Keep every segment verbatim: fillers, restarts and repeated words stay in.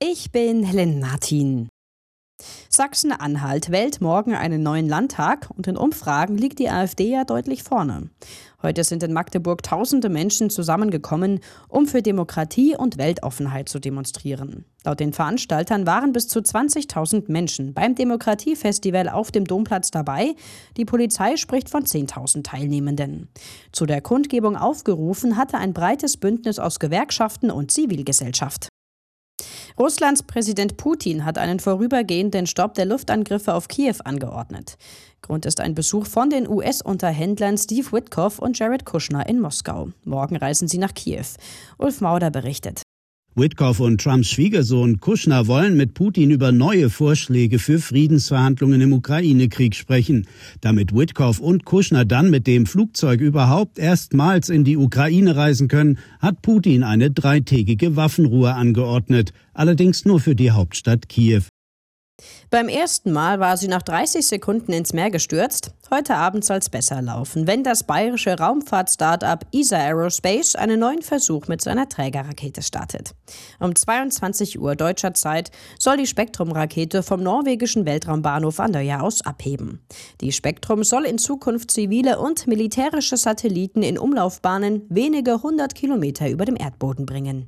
Ich bin Helen Martin. Sachsen-Anhalt wählt morgen einen neuen Landtag und in Umfragen liegt die AfD ja deutlich vorne. Heute sind in Magdeburg tausende Menschen zusammengekommen, um für Demokratie und Weltoffenheit zu demonstrieren. Laut den Veranstaltern waren bis zu zwanzigtausend Menschen beim Demokratiefestival auf dem Domplatz dabei. Die Polizei spricht von zehntausend Teilnehmenden. Zu der Kundgebung aufgerufen hatte ein breites Bündnis aus Gewerkschaften und Zivilgesellschaft. Russlands Präsident Putin hat einen vorübergehenden Stopp der Luftangriffe auf Kiew angeordnet. Grund ist ein Besuch von den U S-Unterhändlern Steve Witkoff und Jared Kushner in Moskau. Morgen reisen sie nach Kiew. Ulf Mauder berichtet. Witkoff und Trumps Schwiegersohn Kushner wollen mit Putin über neue Vorschläge für Friedensverhandlungen im Ukraine-Krieg sprechen. Damit Witkoff und Kushner dann mit dem Flugzeug überhaupt erstmals in die Ukraine reisen können, hat Putin eine dreitägige Waffenruhe angeordnet. Allerdings nur für die Hauptstadt Kiew. Beim ersten Mal war sie nach dreißig Sekunden ins Meer gestürzt. Heute Abend soll es besser laufen, wenn das bayerische Raumfahrt-Startup E S A Aerospace einen neuen Versuch mit seiner Trägerrakete startet. Um zweiundzwanzig Uhr deutscher Zeit soll die Spektrum-Rakete vom norwegischen Weltraumbahnhof Andøya aus abheben. Die Spektrum soll in Zukunft zivile und militärische Satelliten in Umlaufbahnen wenige hundert Kilometer über dem Erdboden bringen.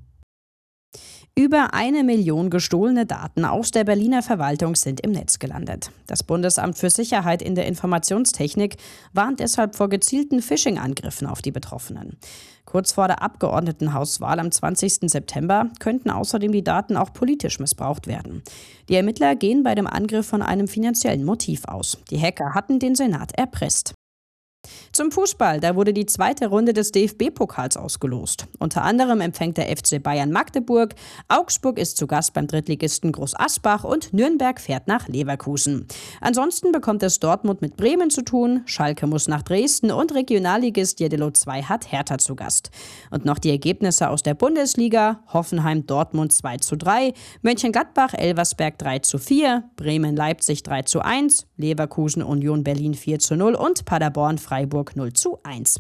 Über eine Million gestohlene Daten aus der Berliner Verwaltung sind im Netz gelandet. Das Bundesamt für Sicherheit in der Informationstechnik warnt deshalb vor gezielten Phishing-Angriffen auf die Betroffenen. Kurz vor der Abgeordnetenhauswahl am zwanzigsten September könnten außerdem die Daten auch politisch missbraucht werden. Die Ermittler gehen bei dem Angriff von einem finanziellen Motiv aus. Die Hacker hatten den Senat erpresst. Zum Fußball, da wurde die zweite Runde des D F B-Pokals ausgelost. Unter anderem empfängt der F C Bayern Magdeburg, Augsburg ist zu Gast beim Drittligisten Groß Asbach und Nürnberg fährt nach Leverkusen. Ansonsten bekommt es Dortmund mit Bremen zu tun, Schalke muss nach Dresden und Regionalligist Jeddelo zwei hat Hertha zu Gast. Und noch die Ergebnisse aus der Bundesliga: Hoffenheim Dortmund zwei zu drei, Mönchengladbach Elversberg drei zu vier, Bremen Leipzig drei zu eins, Leverkusen Union Berlin vier zu null und Paderborn Freiburg null zu eins.